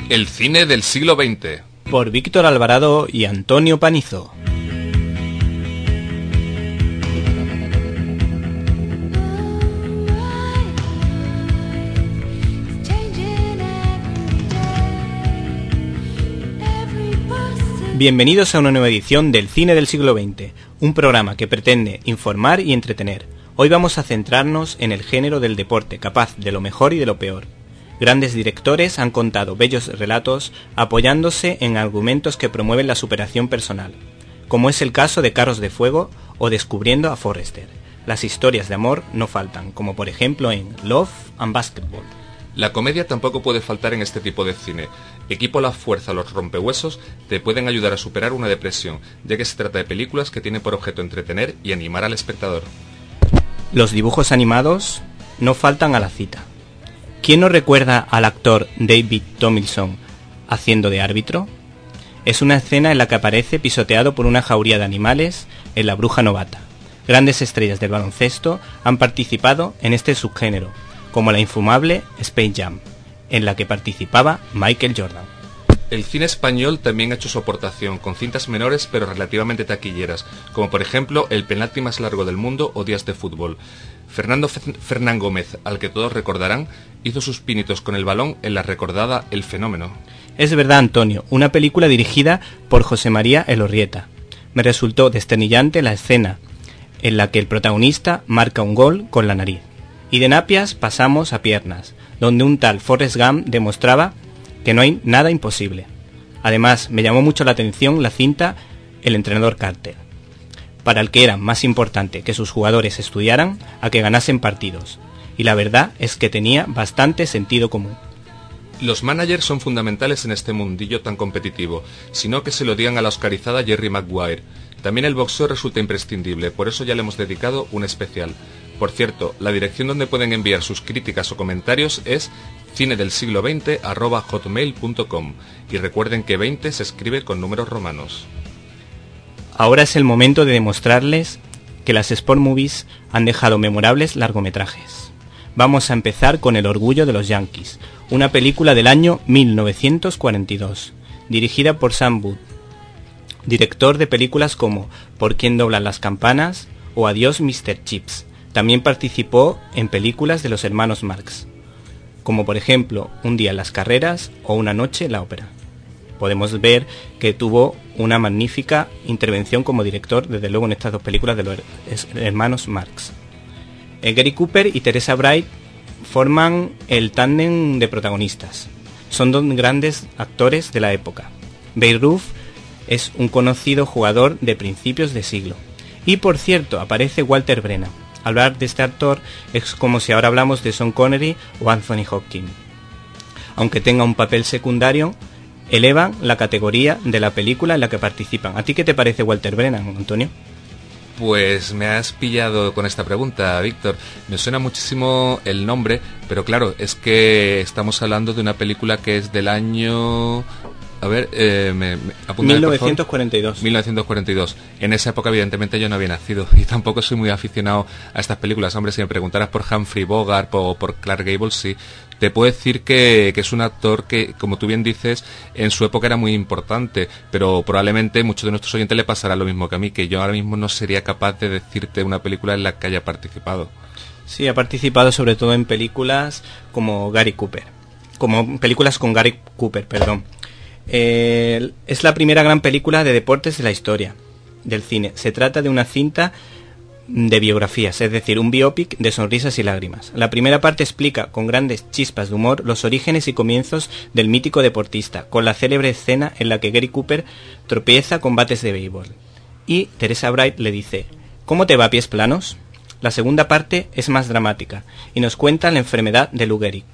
El cine del siglo XX. Por Víctor Alvarado y Antonio Panizo. Bienvenidos a una nueva edición del Cine del siglo XX, un programa que pretende informar y entretener. Hoy vamos a centrarnos en el género del deporte, capaz de lo mejor y de lo peor. Grandes directores han contado bellos relatos apoyándose en argumentos que promueven la superación personal, como es el caso de Carros de Fuego o Descubriendo a Forrester. Las historias de amor no faltan, como por ejemplo en Love and Basketball. La comedia tampoco puede faltar en este tipo de cine. Equipo La Fuerza, Los Rompehuesos te pueden ayudar a superar una depresión, ya que se trata de películas que tienen por objeto entretener y animar al espectador. Los dibujos animados no faltan a la cita. ¿Quién no recuerda al actor David Tomlinson haciendo de árbitro? Es una escena en la que aparece pisoteado por una jauría de animales en La Bruja Novata. Grandes estrellas del baloncesto han participado en este subgénero, como la infumable Space Jam, en la que participaba Michael Jordan. El cine español también ha hecho su aportación, con cintas menores pero relativamente taquilleras, como por ejemplo El penalti más largo del mundo o Días de fútbol. Fernán Gómez, al que todos recordarán, hizo sus pinitos con el balón en la recordada El Fenómeno. Es verdad, Antonio, una película dirigida por José María Elorrieta. Me resultó desternillante la escena en la que el protagonista marca un gol con la nariz. Y de napias pasamos a piernas, donde un tal Forrest Gump demostraba que no hay nada imposible. Además, me llamó mucho la atención la cinta El entrenador Carter, para el que era más importante que sus jugadores estudiaran a que ganasen partidos. Y la verdad es que tenía bastante sentido común. Los managers son fundamentales en este mundillo tan competitivo, sino que se lo digan a la oscarizada Jerry Maguire. También el boxeo resulta imprescindible, por eso ya le hemos dedicado un especial. Por cierto, la dirección donde pueden enviar sus críticas o comentarios es cinedelsiglo20@hotmail.com y recuerden que 20 se escribe con números romanos. Ahora es el momento de demostrarles que las Sport Movies han dejado memorables largometrajes. Vamos a empezar con El orgullo de los Yankees, una película del año 1942, dirigida por Sam Wood, director de películas como Por quién doblan las campanas o Adiós Mr. Chips. También participó en películas de los hermanos Marx, como por ejemplo Un día en las carreras o Una noche en la ópera. Podemos ver que tuvo una magnífica intervención como director, desde luego, en estas dos películas de los hermanos Marx. Gary Cooper y Teresa Bright forman el tándem de protagonistas. Son dos grandes actores de la época. Babe Ruth es un conocido jugador de principios de siglo. Y por cierto, aparece Walter Brennan. Hablar de este actor es como si ahora hablamos de Sean Connery o Anthony Hopkins. Aunque tenga un papel secundario, elevan la categoría de la película en la que participan. ¿A ti qué te parece Walter Brennan, Antonio? Pues me has pillado con esta pregunta, Víctor. Me suena muchísimo el nombre, pero claro, es que estamos hablando de una película que es del año... A ver, me 1942. 1942. En esa época, evidentemente, yo no había nacido y tampoco soy muy aficionado a estas películas. Hombre, si me preguntaras por Humphrey Bogart o por Clark Gable, sí. Te puedo decir que es un actor que, como tú bien dices, en su época era muy importante, pero probablemente muchos de nuestros oyentes le pasará lo mismo que a mí, que yo ahora mismo no sería capaz de decirte una película en la que haya participado. Sí, ha participado sobre todo en películas como películas con Gary Cooper, perdón. Es la primera gran película de deportes de la historia del cine. Se trata de una cinta de biografías, es decir, un biopic de sonrisas y lágrimas. La primera parte explica con grandes chispas de humor los orígenes y comienzos del mítico deportista, con la célebre escena en la que Gary Cooper tropieza con bates de béisbol y Teresa Bright le dice: ¿cómo te va, pies planos? La segunda parte es más dramática y nos cuenta la enfermedad de Lou Gehrig.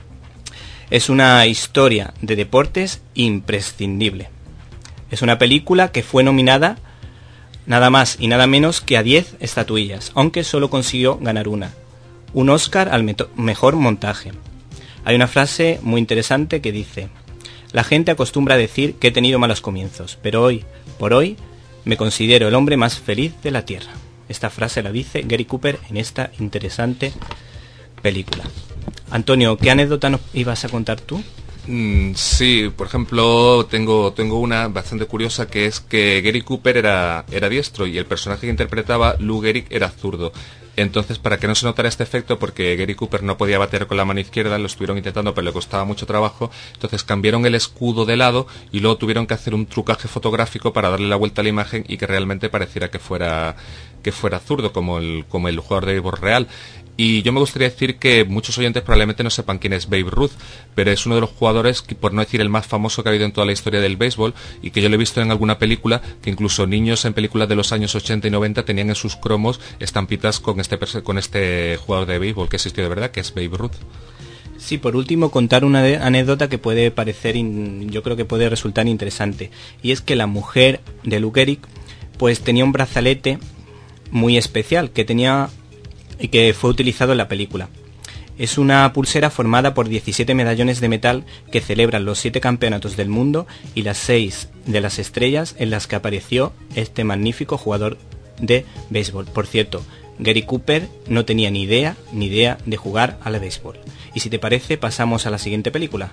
Es una historia de deportes imprescindible. Es una película que fue nominada nada más y nada menos que a 10 estatuillas, aunque solo consiguió ganar una. Un Oscar al mejor montaje. Hay una frase muy interesante que dice: la gente acostumbra a decir que he tenido malos comienzos, pero hoy por hoy me considero el hombre más feliz de la tierra. Esta frase la dice Gary Cooper en esta interesante película. Antonio, ¿qué anécdota nos ibas a contar tú? Sí, por ejemplo, tengo una bastante curiosa, que es que Gary Cooper era diestro y el personaje que interpretaba Lou Gehrig era zurdo. Entonces, para que no se notara este efecto, porque Gary Cooper no podía bater con la mano izquierda, lo estuvieron intentando, pero le costaba mucho trabajo, entonces cambiaron el escudo de lado y luego tuvieron que hacer un trucaje fotográfico para darle la vuelta a la imagen y que realmente pareciera que fuera zurdo, como el jugador de béisbol real. Y yo me gustaría decir que muchos oyentes probablemente no sepan quién es Babe Ruth, pero es uno de los jugadores, que, por no decir el más famoso que ha habido en toda la historia del béisbol, y que yo lo he visto en alguna película, que incluso niños en películas de los años 80 y 90 tenían en sus cromos estampitas con este jugador de béisbol que existió de verdad, que es Babe Ruth. Sí, por último, contar una anécdota que puede parecer, yo creo que puede resultar interesante, y es que la mujer de Lou Gehrig pues tenía un brazalete muy especial que tenía y que fue utilizado en la película. Es una pulsera formada por 17 medallones de metal que celebran los 7 campeonatos del mundo y las 6 de las estrellas en las que apareció este magnífico jugador de béisbol. Por cierto, Gary Cooper no tenía ni idea de jugar al béisbol. Y si te parece, pasamos a la siguiente película.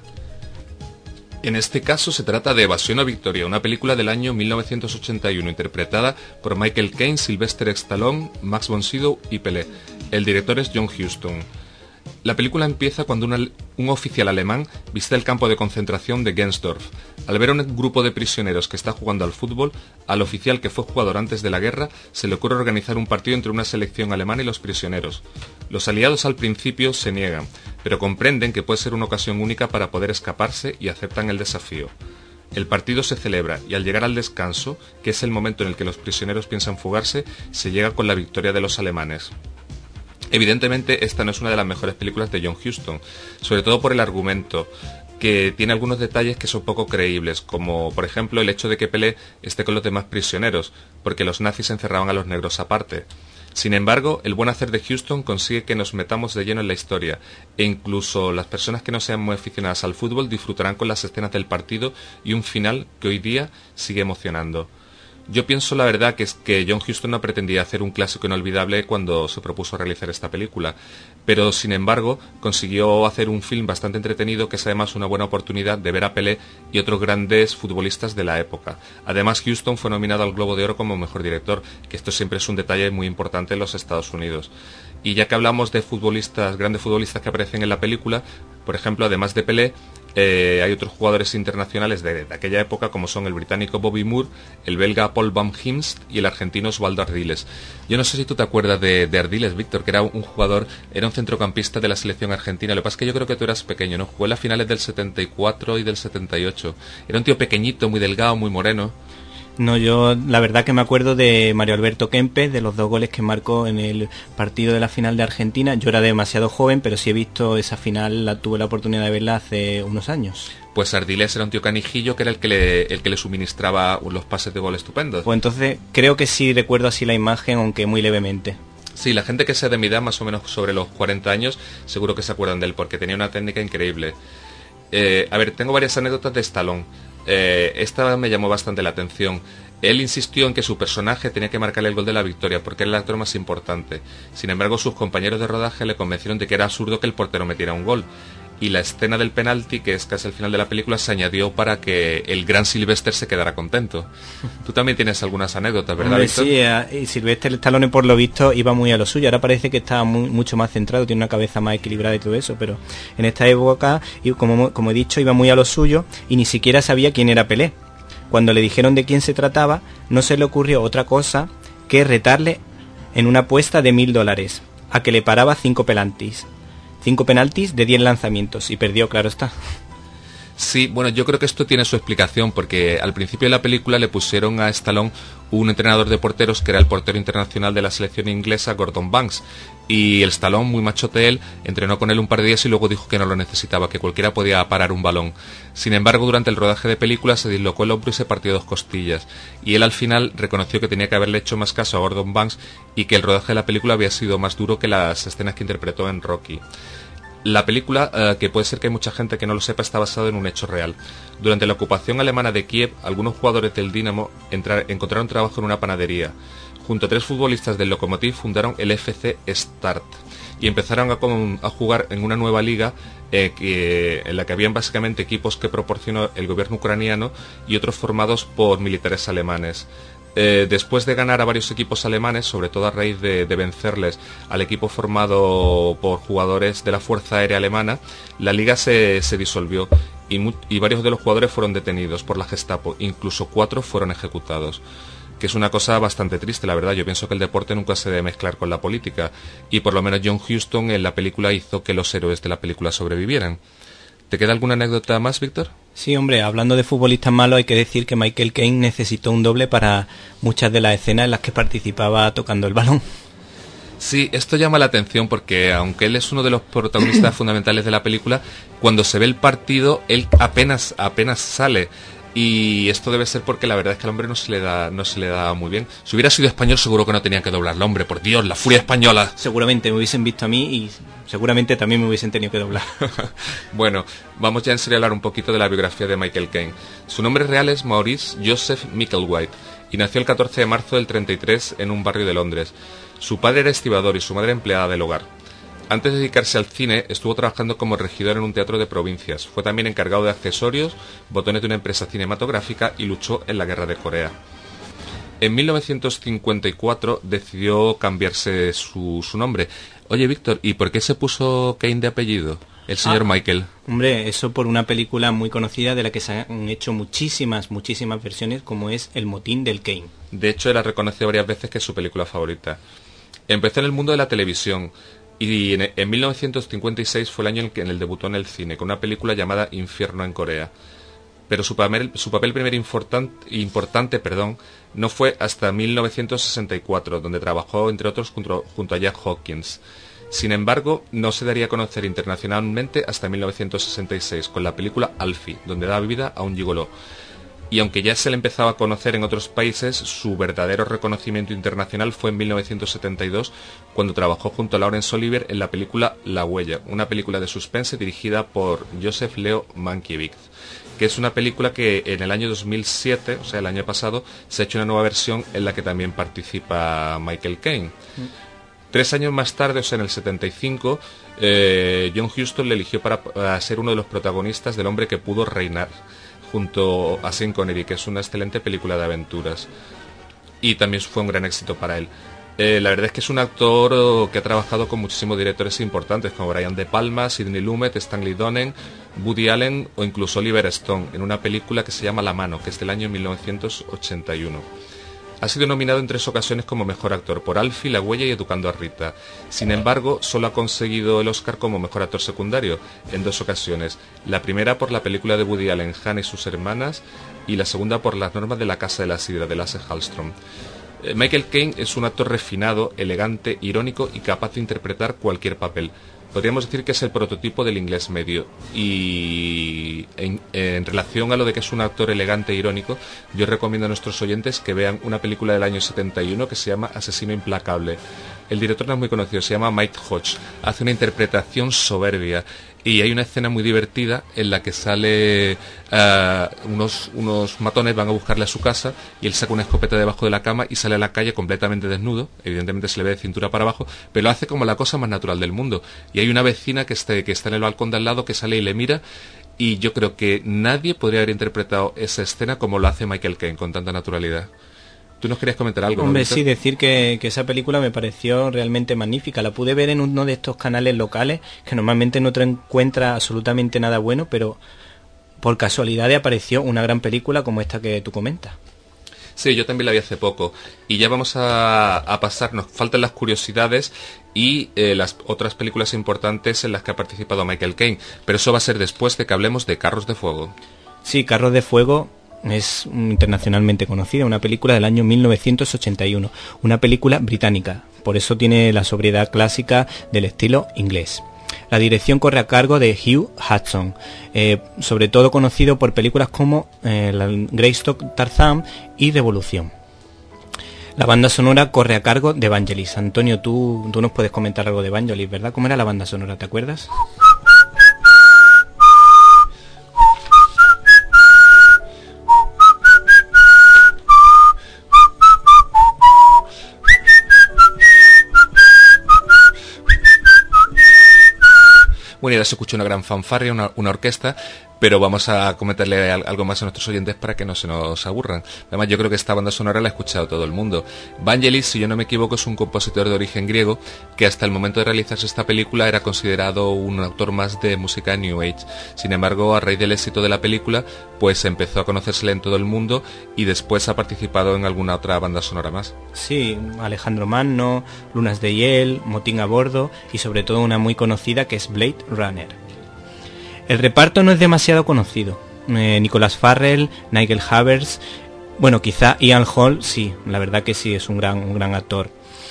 En este caso se trata de Evasión o Victoria, una película del año 1981 interpretada por Michael Caine, Sylvester Stallone, Max von Sydow y Pelé. El director es John Huston. La película empieza cuando un oficial alemán visita el campo de concentración de Gensdorf. Al ver a un grupo de prisioneros que está jugando al fútbol, al oficial, que fue jugador antes de la guerra, se le ocurre organizar un partido entre una selección alemana y los prisioneros. Los aliados al principio se niegan, pero comprenden que puede ser una ocasión única para poder escaparse y aceptan el desafío. El partido se celebra y al llegar al descanso, que es el momento en el que los prisioneros piensan fugarse, se llega con la victoria de los alemanes. Evidentemente esta no es una de las mejores películas de John Huston, sobre todo por el argumento, que tiene algunos detalles que son poco creíbles, como por ejemplo el hecho de que Pelé esté con los demás prisioneros, porque los nazis encerraban a los negros aparte. Sin embargo, el buen hacer de Huston consigue que nos metamos de lleno en la historia, e incluso las personas que no sean muy aficionadas al fútbol disfrutarán con las escenas del partido y un final que hoy día sigue emocionando. Yo pienso la verdad que es que John Huston no pretendía hacer un clásico inolvidable cuando se propuso realizar esta película, pero sin embargo consiguió hacer un film bastante entretenido que es además una buena oportunidad de ver a Pelé y otros grandes futbolistas de la época. Además Huston fue nominado al Globo de Oro como mejor director, que esto siempre es un detalle muy importante en los Estados Unidos. Y ya que hablamos de futbolistas, grandes futbolistas que aparecen en la película, por ejemplo, además de Pelé, hay otros jugadores internacionales de aquella época, como son el británico Bobby Moore, el belga Paul Van Himst y el argentino Osvaldo Ardiles. Yo no sé si tú te acuerdas de Ardiles, Víctor, que era un jugador, era un centrocampista de la selección argentina. Lo que pasa es que yo creo que tú eras pequeño, ¿no? Jugó en las finales del 74 y del 78. Era un tío pequeñito, muy delgado, muy moreno. No, yo la verdad que me acuerdo de Mario Alberto Kempes, de los 2 goles que marcó en el partido de la final de Argentina. Yo era demasiado joven, pero sí he visto esa final, tuve la oportunidad de verla hace unos años. Pues Ardiles era un tío canijillo que era el que le suministraba los pases de gol estupendos. Pues entonces creo que sí recuerdo así la imagen, aunque muy levemente. Sí, la gente que sea de mi edad, más o menos sobre los 40 años, seguro que se acuerdan de él, porque tenía una técnica increíble. A ver, tengo varias anécdotas de Stallone. Esta me llamó bastante la atención. Él insistió en que su personaje tenía que marcarle el gol de la victoria porque era el actor más importante. Sin embargo, sus compañeros de rodaje le convencieron de que era absurdo que el portero metiera un gol. Y la escena del penalti, que es casi el final de la película, se añadió para que el gran Sylvester se quedara contento. Tú también tienes algunas anécdotas, ¿verdad, Víctor? Sí, y Sylvester Stallone, por lo visto, iba muy a lo suyo. Ahora parece que está mucho más centrado, tiene una cabeza más equilibrada y todo eso, pero en esta época, y como he dicho, iba muy a lo suyo y ni siquiera sabía quién era Pelé. Cuando le dijeron de quién se trataba, no se le ocurrió otra cosa que retarle en una apuesta de $1000 a que le paraba 5 penaltis. 5 penaltis de 10 lanzamientos y perdió, claro está. Sí, bueno, yo creo que esto tiene su explicación, porque al principio de la película le pusieron a Stallone un entrenador de porteros que era el portero internacional de la selección inglesa, Gordon Banks, y el Stallone, muy machote él, entrenó con él un par de días y luego dijo que no lo necesitaba, que cualquiera podía parar un balón. Sin embargo, durante el rodaje de película se dislocó el hombro y se partió 2 costillas, y él al final reconoció que tenía que haberle hecho más caso a Gordon Banks y que el rodaje de la película había sido más duro que las escenas que interpretó en Rocky. La película, que puede ser que hay mucha gente que no lo sepa, está basada en un hecho real. Durante la ocupación alemana de Kiev, algunos jugadores del Dinamo encontraron trabajo en una panadería. Junto a 3 futbolistas del Lokomotiv fundaron el FC Start. y empezaron a jugar en una nueva liga en la que habían básicamente equipos que proporcionó el gobierno ucraniano y otros formados por militares alemanes. Después de ganar a varios equipos alemanes, sobre todo a raíz de vencerles al equipo formado por jugadores de la Fuerza Aérea Alemana, la liga se disolvió y varios de los jugadores fueron detenidos por la Gestapo, incluso 4 fueron ejecutados, que es una cosa bastante triste, la verdad. Yo pienso que el deporte nunca se debe mezclar con la política, y por lo menos John Huston en la película hizo que los héroes de la película sobrevivieran. ¿Te queda alguna anécdota más, Víctor? Sí, hombre, hablando de futbolistas malos, hay que decir que Michael Caine necesitó un doble para muchas de las escenas en las que participaba tocando el balón. Sí, esto llama la atención porque aunque él es uno de los protagonistas fundamentales de la película, cuando se ve el partido, él apenas sale. Y esto debe ser porque la verdad es que al hombre no se le da muy bien. Si hubiera sido español seguro que no tenía que doblarlo, hombre, por Dios, la furia española. Seguramente me hubiesen visto a mí y seguramente también me hubiesen tenido que doblar. Bueno, vamos ya en serio a hablar un poquito de la biografía de Michael Caine. Su nombre real es Maurice Joseph Micklewhite y nació el 14 de marzo del 33 en un barrio de Londres. Su padre era estibador y su madre empleada del hogar. Antes de dedicarse al cine, estuvo trabajando como regidor en un teatro de provincias. Fue también encargado de accesorios, botones de una empresa cinematográfica y luchó en la Guerra de Corea. En 1954 decidió cambiarse su nombre. Oye, Víctor, ¿y por qué se puso Caine de apellido? El señor Michael. Hombre, eso por una película muy conocida de la que se han hecho muchísimas versiones, como es El motín del Caine. De hecho, él ha reconocido varias veces que es su película favorita. Empezó en el mundo de la televisión y en 1956 fue el año en el debutó en el cine, con una película llamada Infierno en Corea. Pero su papel primer importante, no fue hasta 1964, donde trabajó, entre otros, junto a Jack Hawkins. Sin embargo, no se daría a conocer internacionalmente hasta 1966, con la película Alfie, donde da vida a un gigoló. Y aunque ya se le empezaba a conocer en otros países, su verdadero reconocimiento internacional fue en 1972, cuando trabajó junto a Laurence Olivier en la película La Huella, una película de suspense dirigida por Joseph Leo Mankiewicz, que es una película que en el año 2007, o sea, el año pasado, se ha hecho una nueva versión en la que también participa Michael Caine. 3 años más tarde, o sea, en el 75, John Huston le eligió para ser uno de los protagonistas del Hombre que pudo reinar, junto a Sean Connery, que es una excelente película de aventuras. Y también fue un gran éxito para él. La verdad es que es un actor que ha trabajado con muchísimos directores importantes, como Brian De Palma, Sidney Lumet, Stanley Donen, Woody Allen o incluso Oliver Stone, en una película que se llama La mano, que es del año 1981. Ha sido nominado en 3 ocasiones como mejor actor, por Alfie, La Huella y Educando a Rita. Sin embargo, solo ha conseguido el Oscar como mejor actor secundario en 2 ocasiones. La primera por la película de Woody Allen, Hannah y sus hermanas, y la segunda por Las normas de la Casa de la Sidra, de Lasse Hallström. Michael Caine es un actor refinado, elegante, irónico y capaz de interpretar cualquier papel. Podríamos decir que es el prototipo del inglés medio. Y en relación a lo de que es un actor elegante e irónico, yo recomiendo a nuestros oyentes que vean una película del año 71 que se llama Asesino Implacable. El director no es muy conocido, se llama Mike Hodge. Hace una interpretación soberbia. Y hay una escena muy divertida en la que sale unos matones van a buscarle a su casa y él saca una escopeta debajo de la cama y sale a la calle completamente desnudo. Evidentemente se le ve de cintura para abajo, pero lo hace como la cosa más natural del mundo. Y hay una vecina que está en el balcón de al lado que sale y le mira, y yo creo que nadie podría haber interpretado esa escena como lo hace Michael Caine, con tanta naturalidad. ¿Tú nos querías comentar algo? Hombre, ¿no, sí, decir que esa película me pareció realmente magnífica. La pude ver en uno de estos canales locales, que normalmente no te encuentra absolutamente nada bueno, pero por casualidad apareció una gran película como esta que tú comentas. Sí, yo también la vi hace poco. Y ya vamos a pasar, nos faltan las curiosidades y las otras películas importantes en las que ha participado Michael Caine. Pero eso va a ser después de que hablemos de Carros de Fuego. Sí, Carros de Fuego es internacionalmente conocida, una película del año 1981, una película británica, por eso tiene la sobriedad clásica del estilo inglés. La dirección corre a cargo de Hugh Hudson, sobre todo conocido por películas como Greystock, Tarzán y Revolución. La banda sonora corre a cargo de Vangelis. Antonio, tú nos puedes comentar algo de Vangelis, ¿verdad? ¿Cómo era la banda sonora? ¿Te acuerdas? Bueno, y ahora se escucha una gran fanfarria, una orquesta, pero vamos a comentarle algo más a nuestros oyentes para que no se nos aburran. Además, yo creo que esta banda sonora la ha escuchado todo el mundo. Vangelis, si yo no me equivoco, es un compositor de origen griego que hasta el momento de realizarse esta película era considerado un autor más de música New Age. Sin embargo, a raíz del éxito de la película, pues empezó a conocérsele en todo el mundo y después ha participado en alguna otra banda sonora más. Sí, Alejandro Magno, Lunas de Hiel, Motín a bordo y sobre todo una muy conocida que es Blade Runner. El reparto no es demasiado conocido. Nicholas Farrell, Nigel Havers, bueno, quizá Ian Hall, sí, la verdad que sí, es un gran actor.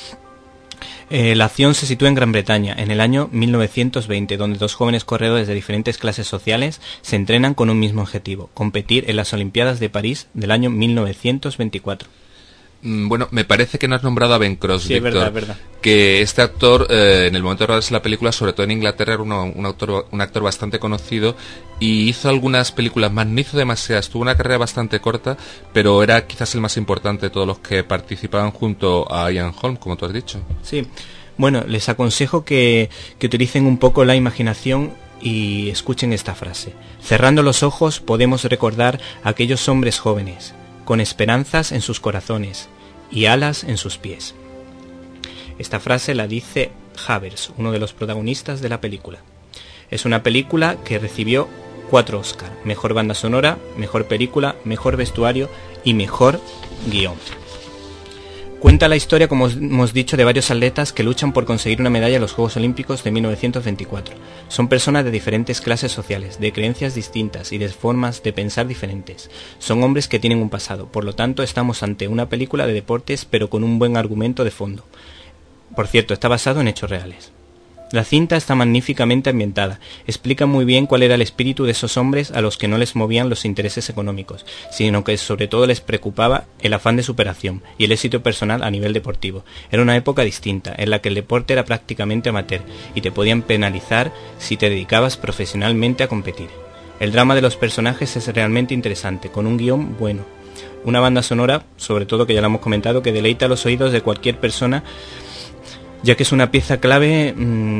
La acción se sitúa en Gran Bretaña, en el año 1920, donde dos jóvenes corredores de diferentes clases sociales se entrenan con un mismo objetivo, competir en las Olimpiadas de París del año 1924. Bueno, me parece que no has nombrado a Ben Cross, sí, Víctor, es verdad. Que este actor, en el momento de rodarse la película, sobre todo en Inglaterra, era un actor bastante conocido y hizo algunas películas más, no hizo demasiadas, tuvo una carrera bastante corta, pero era quizás el más importante de todos los que participaban junto a Ian Holm, como tú has dicho. Sí, bueno, les aconsejo que utilicen un poco la imaginación y escuchen esta frase. Cerrando los ojos podemos recordar a aquellos hombres jóvenes, con esperanzas en sus corazones y alas en sus pies. Esta frase la dice Havers, uno de los protagonistas de la película. Es una película que recibió 4 Oscar: mejor banda sonora, mejor película, mejor vestuario y mejor guión. Cuenta la historia, como hemos dicho, de varios atletas que luchan por conseguir una medalla en los Juegos Olímpicos de 1924. Son personas de diferentes clases sociales, de creencias distintas y de formas de pensar diferentes. Son hombres que tienen un pasado, por lo tanto estamos ante una película de deportes pero con un buen argumento de fondo. Por cierto, está basado en hechos reales. La cinta está magníficamente ambientada, explica muy bien cuál era el espíritu de esos hombres a los que no les movían los intereses económicos, sino que sobre todo les preocupaba el afán de superación y el éxito personal a nivel deportivo. Era una época distinta, en la que el deporte era prácticamente amateur y te podían penalizar si te dedicabas profesionalmente a competir. El drama de los personajes es realmente interesante, con un guión bueno. Una banda sonora, sobre todo, que ya lo hemos comentado, que deleita los oídos de cualquier persona, ya que es una pieza clave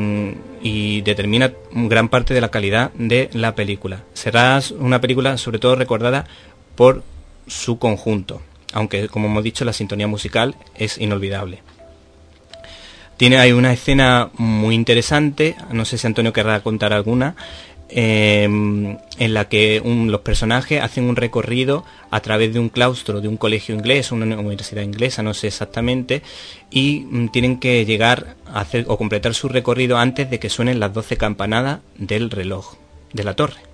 y determina gran parte de la calidad de la película. Será una película sobre todo recordada por su conjunto, aunque, como hemos dicho, la sintonía musical es inolvidable. Hay una escena muy interesante, no sé si Antonio querrá contar alguna, en la que los personajes hacen un recorrido a través de un claustro de un colegio inglés, una universidad inglesa, no sé exactamente, y tienen que llegar a hacer o completar su recorrido antes de que suenen las 12 campanadas del reloj de la torre.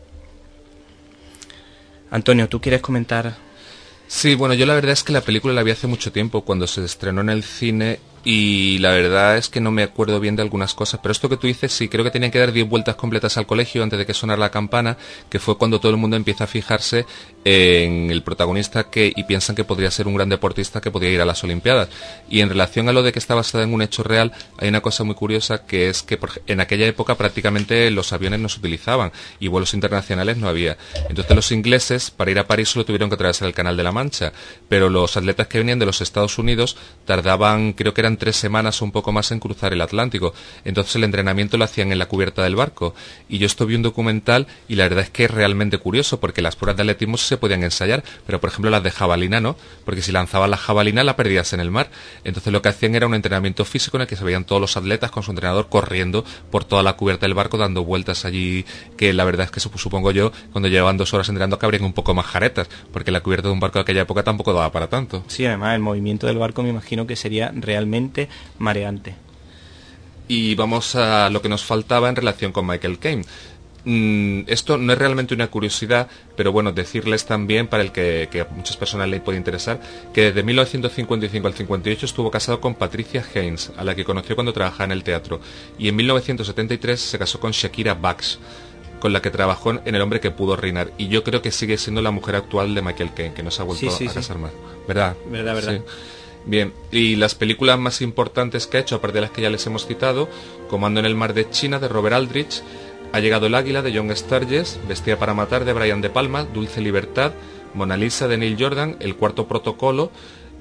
Antonio, ¿tú quieres comentar? Sí, bueno, yo la verdad es que la película la vi hace mucho tiempo, cuando se estrenó en el cine, y la verdad es que no me acuerdo bien de algunas cosas, pero esto que tú dices, sí, creo que tenían que dar 10 vueltas completas al colegio antes de que sonara la campana, que fue cuando todo el mundo empieza a fijarse en el protagonista y piensan que podría ser un gran deportista que podía ir a las Olimpiadas. Y en relación a lo de que está basada en un hecho real, hay una cosa muy curiosa, que es que en aquella época prácticamente los aviones no se utilizaban y vuelos internacionales no había. Entonces los ingleses, para ir a París, solo tuvieron que atravesar el Canal de la Mancha, pero los atletas que venían de los Estados Unidos tardaban, creo que eran 3 semanas o un poco más en cruzar el Atlántico. Entonces el entrenamiento lo hacían en la cubierta del barco. Y yo esto vi un documental y la verdad es que es realmente curioso, porque las pruebas de atletismo se podían ensayar, pero por ejemplo las de jabalina no, porque si lanzabas la jabalina la perdías en el mar. Entonces lo que hacían era un entrenamiento físico en el que se veían todos los atletas con su entrenador corriendo por toda la cubierta del barco, dando vueltas allí, que la verdad es que supongo yo, cuando llevaban 2 horas entrenando, cabrían un poco más jaretas, porque la cubierta de un barco de aquella época tampoco daba para tanto. Sí, además el movimiento del barco me imagino que sería realmente mareante. Y vamos a lo que nos faltaba en relación con Michael Caine. Esto no es realmente una curiosidad, pero bueno, decirles también, para el que a muchas personas le puede interesar, que desde 1955 al 58 estuvo casado con Patricia Haynes, a la que conoció cuando trabajaba en el teatro, y en 1973 se casó con Shakira Bax, con la que trabajó en El hombre que pudo reinar, y yo creo que sigue siendo la mujer actual de Michael Caine, que no se ha vuelto a casar más. ¿Verdad? Verdad. Sí. Bien, y las películas más importantes que ha hecho, aparte de las que ya les hemos citado: Comando en el mar de China, de Robert Aldrich; Ha llegado el águila, de John Sturges; Bestia para matar, de Brian De Palma; Dulce libertad; Mona Lisa, de Neil Jordan; El cuarto protocolo;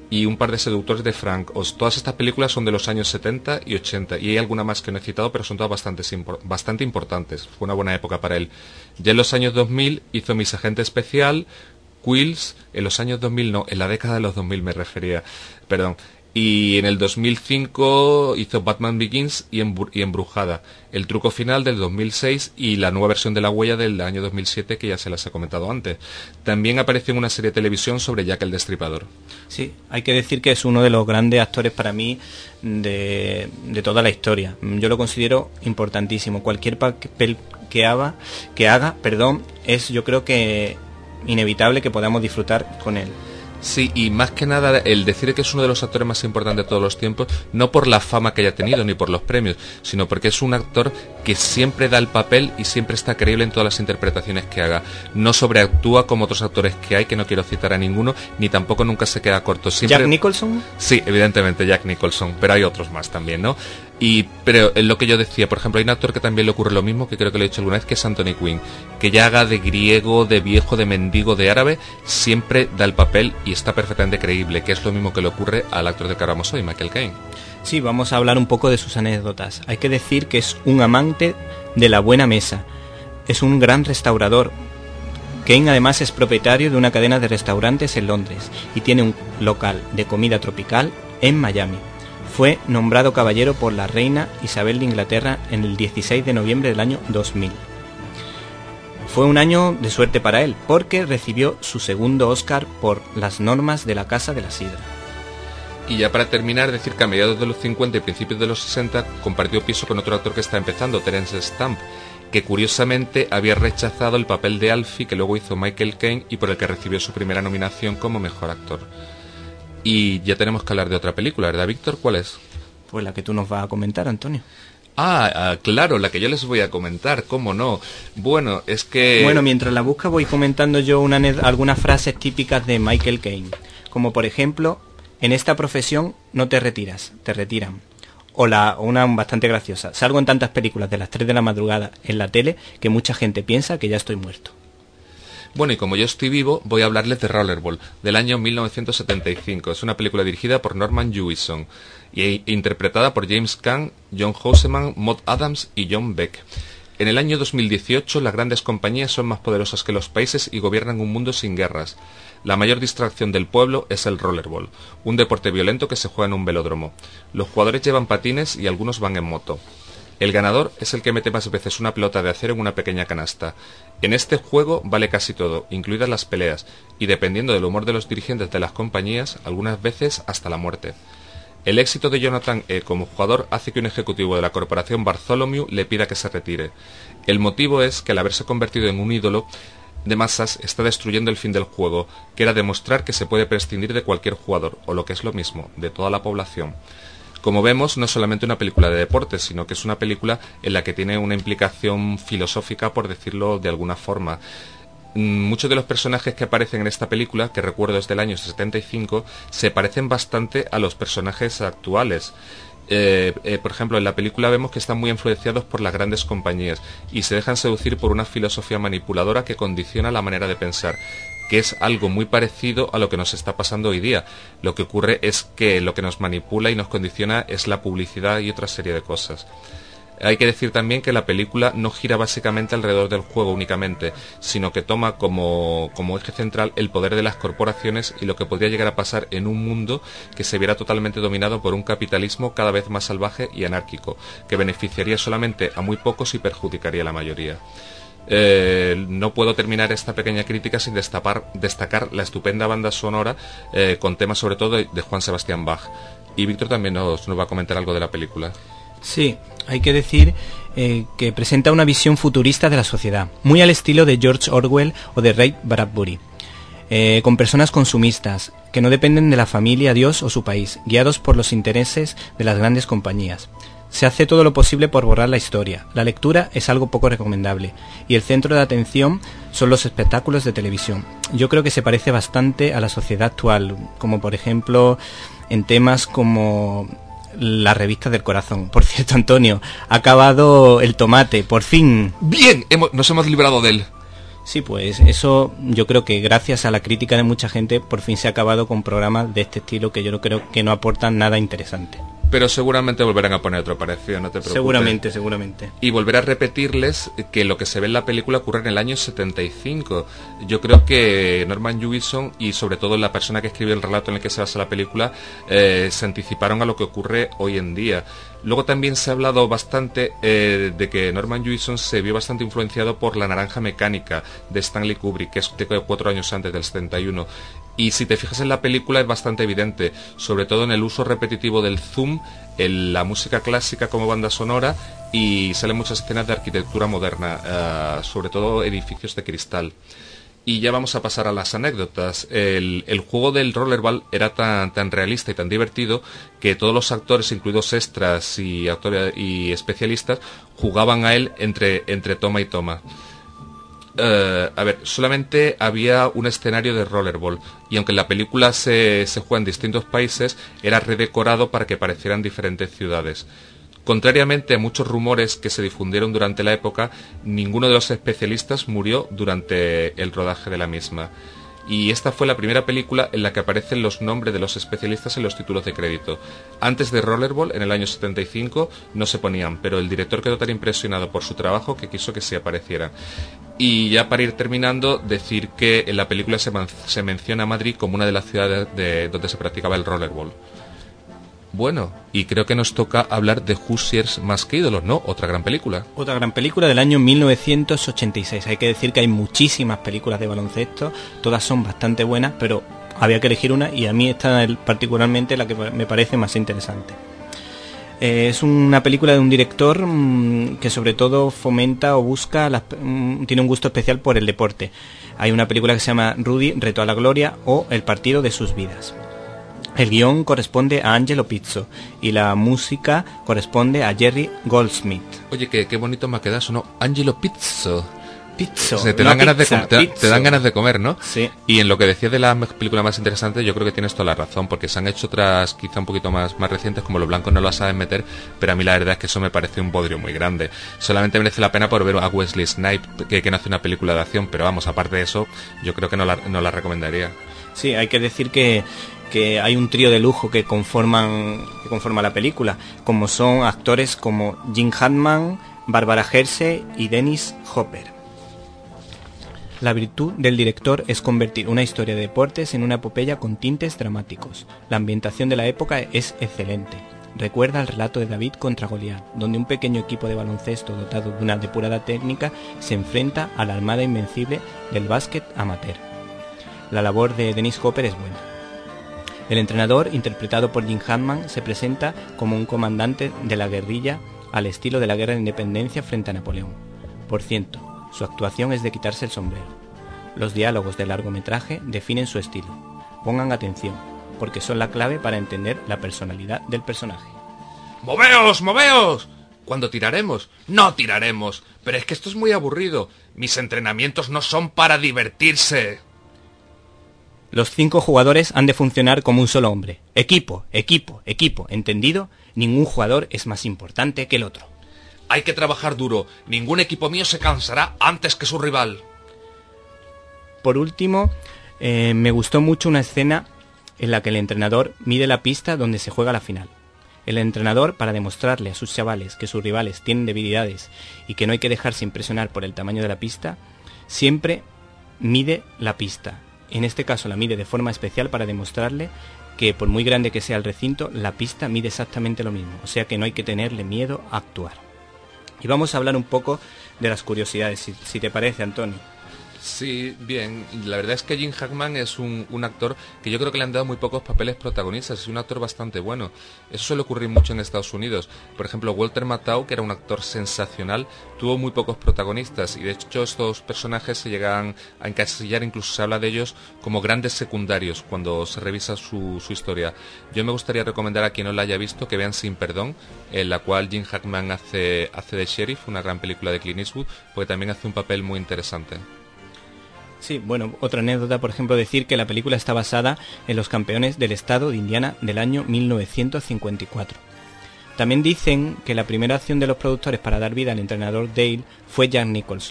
y Un par de seductores de Frank Oz. Todas estas películas son de los años 70 y 80, y hay alguna más que no he citado, pero son todas bastante importantes. Fue una buena época para él. Ya en los años 2000 hizo Miss Agente Especial, Quills, en los años 2000 no, en la década de los 2000 me refería, perdón. Y en el 2005 hizo Batman Begins y Embrujada, El truco final del 2006 y la nueva versión de La huella del año 2007, que ya se las he comentado antes. También apareció en una serie de televisión sobre Jack el Destripador. Sí, hay que decir que es uno de los grandes actores para mí de toda la historia. Yo lo considero importantísimo. Cualquier papel que haga, es, yo creo que inevitable que podamos disfrutar con él. Sí, y más que nada el decir que es uno de los actores más importantes de todos los tiempos, no por la fama que haya tenido ni por los premios, sino porque es un actor que siempre da el papel y siempre está creíble en todas las interpretaciones que haga. No sobreactúa como otros actores que hay, que no quiero citar a ninguno, ni tampoco nunca se queda corto. Siempre... ¿Jack Nicholson? Sí, evidentemente Jack Nicholson, pero hay otros más también, ¿no? Pero en lo que yo decía, por ejemplo, hay un actor que también le ocurre lo mismo, que creo que lo he dicho alguna vez, que es Anthony Quinn, que ya haga de griego, de viejo, de mendigo, de árabe, siempre da el papel y está perfectamente creíble, que es lo mismo que le ocurre al actor del que hablamos hoy, Michael Caine. Sí, vamos a hablar un poco de sus anécdotas. Hay que decir que es un amante de la buena mesa, es un gran restaurador. Caine además es propietario de una cadena de restaurantes en Londres y tiene un local de comida tropical en Miami. Fue nombrado caballero por la reina Isabel de Inglaterra en el 16 de noviembre del año 2000. Fue un año de suerte para él, porque recibió su segundo Oscar por Las normas de la Casa de la Sidra. Y ya para terminar, decir que a mediados de los 50 y principios de los 60 compartió piso con otro actor que está empezando, Terence Stamp, que curiosamente había rechazado el papel de Alfie que luego hizo Michael Caine y por el que recibió su primera nominación como mejor actor. Y ya tenemos que hablar de otra película, ¿verdad, Víctor? ¿Cuál es? Pues la que tú nos vas a comentar, Antonio. Claro, la que yo les voy a comentar, ¿cómo no? Bueno, es que... Bueno, mientras la busca voy comentando yo algunas frases típicas de Michael Caine, como por ejemplo, en esta profesión no te retiras, te retiran. O una bastante graciosa, salgo en tantas películas de las 3 de la madrugada en la tele que mucha gente piensa que ya estoy muerto. Bueno, y como yo estoy vivo, voy a hablarles de Rollerball, del año 1975. Es una película dirigida por Norman Jewison e interpretada por James Caan, John Houseman, Maud Adams y John Beck. En el año 2018, las grandes compañías son más poderosas que los países y gobiernan un mundo sin guerras. La mayor distracción del pueblo es el rollerball, un deporte violento que se juega en un velódromo. Los jugadores llevan patines y algunos van en moto. El ganador es el que mete más veces una pelota de acero en una pequeña canasta. En este juego vale casi todo, incluidas las peleas, y dependiendo del humor de los dirigentes de las compañías, algunas veces hasta la muerte. El éxito de Jonathan como jugador hace que un ejecutivo de la corporación Bartholomew le pida que se retire. El motivo es que al haberse convertido en un ídolo de masas está destruyendo el fin del juego, que era demostrar que se puede prescindir de cualquier jugador, o lo que es lo mismo, de toda la población. Como vemos, no es solamente una película de deportes, sino que es una película en la que tiene una implicación filosófica, por decirlo de alguna forma. Muchos de los personajes que aparecen en esta película, que recuerdo es del año 75, se parecen bastante a los personajes actuales. Por ejemplo, en la película vemos que están muy influenciados por las grandes compañías y se dejan seducir por una filosofía manipuladora que condiciona la manera de pensar, que es algo muy parecido a lo que nos está pasando hoy día. Lo que ocurre es que lo que nos manipula y nos condiciona es la publicidad y otra serie de cosas. Hay que decir también que la película no gira básicamente alrededor del juego únicamente, sino que toma como eje central el poder de las corporaciones y lo que podría llegar a pasar en un mundo que se viera totalmente dominado por un capitalismo cada vez más salvaje y anárquico, que beneficiaría solamente a muy pocos y perjudicaría a la mayoría. No puedo terminar esta pequeña crítica sin destacar la estupenda banda sonora con temas sobre todo de Juan Sebastián Bach. Y Víctor también nos va a comentar algo de la película. Sí, hay que decir que presenta una visión futurista de la sociedad, muy al estilo de George Orwell o de Ray Bradbury, con personas consumistas, que no dependen de la familia, Dios o su país, guiados por los intereses de las grandes compañías. Se hace todo lo posible por borrar la historia. La lectura es algo poco recomendable y el centro de atención son los espectáculos de televisión. Yo creo que se parece bastante a la sociedad actual, como por ejemplo en temas como la revista del corazón. Por cierto, Antonio, ha acabado el tomate, por fin. Bien, nos hemos librado de él. Sí, pues eso yo creo que gracias a la crítica de mucha gente por fin se ha acabado con programas de este estilo que yo creo que no aportan nada interesante. Pero seguramente volverán a poner otro parecido, no te preocupes. Seguramente. Y volver a repetirles que lo que se ve en la película ocurre en el año 75. Yo creo que Norman Jewison y sobre todo la persona que escribe el relato en el que se basa la película se anticiparon a lo que ocurre hoy en día. Luego también se ha hablado bastante de que Norman Jewison se vio bastante influenciado por La Naranja Mecánica de Stanley Kubrick, que es de 4 años antes, del 71. Y si te fijas en la película es bastante evidente, sobre todo en el uso repetitivo del zoom, en la música clásica como banda sonora, y salen muchas escenas de arquitectura moderna, sobre todo edificios de cristal. Y ya vamos a pasar a las anécdotas. El juego del rollerball era tan realista y tan divertido que todos los actores, incluidos extras y actores y especialistas, jugaban a él entre toma y toma. Solamente había un escenario de rollerball y aunque en la película se juega en distintos países, era redecorado para que parecieran diferentes ciudades. Contrariamente a muchos rumores que se difundieron durante la época, ninguno de los especialistas murió durante el rodaje de la misma. Y esta fue la primera película en la que aparecen los nombres de los especialistas en los títulos de crédito. Antes de Rollerball, en el año 75, no se ponían, pero el director quedó tan impresionado por su trabajo que quiso que sí aparecieran. Y ya para ir terminando, decir que en la película se menciona a Madrid como una de las ciudades donde se practicaba el Rollerball. Bueno, y creo que nos toca hablar de Hoosiers más que ídolos, ¿no? Otra gran película. Otra gran película del año 1986. Hay que decir que hay muchísimas películas de baloncesto, todas son bastante buenas, pero había que elegir una y a mí esta es particularmente la que me parece más interesante. Es una película de un director que sobre todo fomenta o busca, tiene un gusto especial por el deporte. Hay una película que se llama Rudy, Reto a la Gloria o El partido de sus vidas. El guión corresponde a Angelo Pizzo y la música corresponde a Jerry Goldsmith. Oye, qué bonito me ha quedado eso, ¿no? Angelo Pizzo. Pizzo. O sea, te dan ganas de comer, ¿no? Sí. Y en lo que decías de la película más interesante, yo creo que tienes toda la razón, porque se han hecho otras quizá un poquito más recientes, como Los blancos no lo saben meter, pero a mí la verdad es que eso me parece un bodrio muy grande. Solamente merece la pena por ver a Wesley Snipes, que no hace una película de acción, pero vamos, aparte de eso, yo creo que no la recomendaría. Sí, hay que decir que hay un trío de lujo que conforma la película, como son actores como Gene Hackman, Barbara Hershey y Dennis Hopper. La virtud del director es convertir una historia de deportes en una epopeya con tintes dramáticos. La ambientación de la época es excelente. Recuerda el relato de David contra Goliat, donde un pequeño equipo de baloncesto dotado de una depurada técnica se enfrenta a la armada invencible del básquet amateur. La labor de Dennis Hopper es buena. El entrenador, interpretado por Gene Hackman, se presenta como un comandante de la guerrilla al estilo de la Guerra de Independencia frente a Napoleón. Por cierto, su actuación es de quitarse el sombrero. Los diálogos del largometraje definen su estilo. Pongan atención, porque son la clave para entender la personalidad del personaje. ¡Moveos, moveos! ¿Cuándo tiraremos? No tiraremos, pero es que esto es muy aburrido. Mis entrenamientos no son para divertirse. Los 5 jugadores han de funcionar como un solo hombre. Equipo, equipo, equipo, ¿entendido? Ningún jugador es más importante que el otro. Hay que trabajar duro. Ningún equipo mío se cansará antes que su rival. Por último, me gustó mucho una escena en la que el entrenador mide la pista donde se juega la final. El entrenador, para demostrarle a sus chavales que sus rivales tienen debilidades y que no hay que dejarse impresionar por el tamaño de la pista, siempre mide la pista. En este caso la mide de forma especial para demostrarle que por muy grande que sea el recinto, la pista mide exactamente lo mismo. O sea que no hay que tenerle miedo a actuar. Y vamos a hablar un poco de las curiosidades, si te parece, Antonio. Sí, bien. La verdad es que Gene Hackman es un actor que yo creo que le han dado muy pocos papeles protagonistas. Es un actor bastante bueno. Eso suele ocurrir mucho en Estados Unidos. Por ejemplo, Walter Matthau, que era un actor sensacional, tuvo muy pocos protagonistas. Y de hecho estos personajes se llegan a encasillar, incluso se habla de ellos como grandes secundarios cuando se revisa su historia. Yo me gustaría recomendar a quien no la haya visto que vean Sin Perdón, en la cual Gene Hackman hace de sheriff, una gran película de Clint Eastwood, porque también hace un papel muy interesante. Sí, bueno, otra anécdota, por ejemplo, decir que la película está basada en los campeones del estado de Indiana del año 1954. También dicen que la primera acción de los productores para dar vida al entrenador Dale fue Jack Nicholson.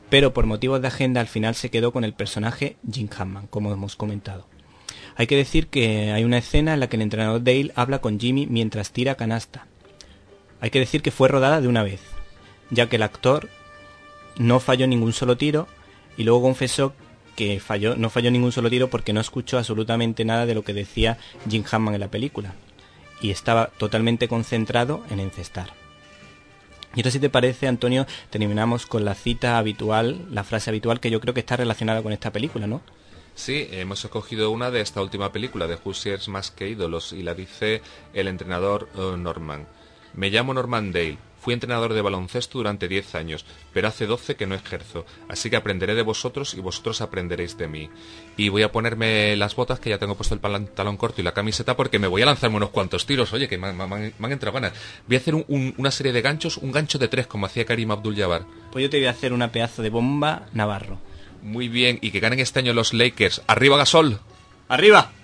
pero por motivos de agenda al final se quedó con el personaje Jim Hammond, como hemos comentado. Hay que decir que hay una escena en la que el entrenador Dale habla con Jimmy mientras tira canasta. Hay que decir que fue rodada de una vez, ya que el actor no falló ningún solo tiro y luego confesó que no falló ningún solo tiro porque no escuchó absolutamente nada de lo que decía Jim Hammond en la película y estaba totalmente concentrado en encestar. Y ahora, si te parece, Antonio, terminamos con la cita habitual, la frase habitual que yo creo que está relacionada con esta película, ¿no? Sí, hemos escogido una de esta última película, de Hoosiers más que ídolos, y la dice el entrenador Norman. Me llamo Norman Dale. Fui entrenador de baloncesto durante 10 años, pero hace 12 que no ejerzo, así que aprenderé de vosotros y vosotros aprenderéis de mí. Y voy a ponerme las botas, que ya tengo puesto el pantalón corto y la camiseta, porque me voy a lanzarme unos cuantos tiros. Oye, que me han entrado ganas. Voy a hacer una serie de ganchos, un gancho de 3, como hacía Karim Abdul-Jabbar. Pues yo te voy a hacer una pedazo de bomba Navarro. Muy bien, y que ganen este año los Lakers. ¡Arriba, Gasol! ¡Arriba!